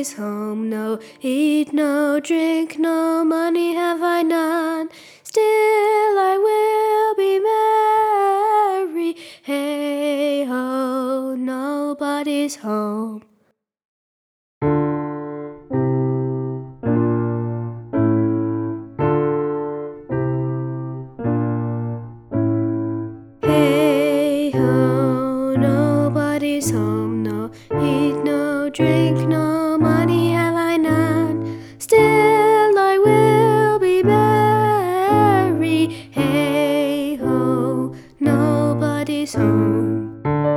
nobody's home. No eat, no drink, no money have I none. Still I will be merry. Hey ho, nobody's home. Hey ho, nobody's home. No eat, no drink, no money have I none. Still I will be merry. Hey ho, nobody's home.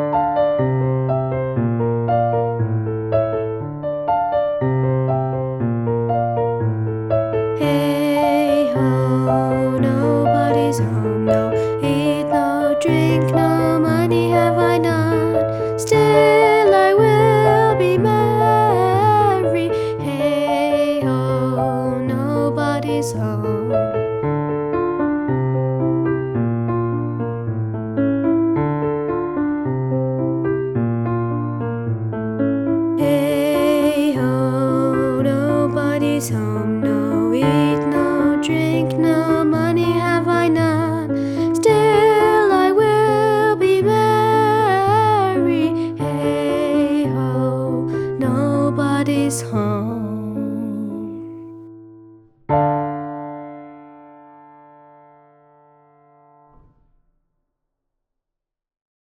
Hey ho, nobody's home. No eat, no drink, no money have I none. Still I will be merry. Hey ho, nobody's home. Hey ho, nobody's home. No eat, no drink, no money have I none. Still I will be merry. Hey ho, nobody's home.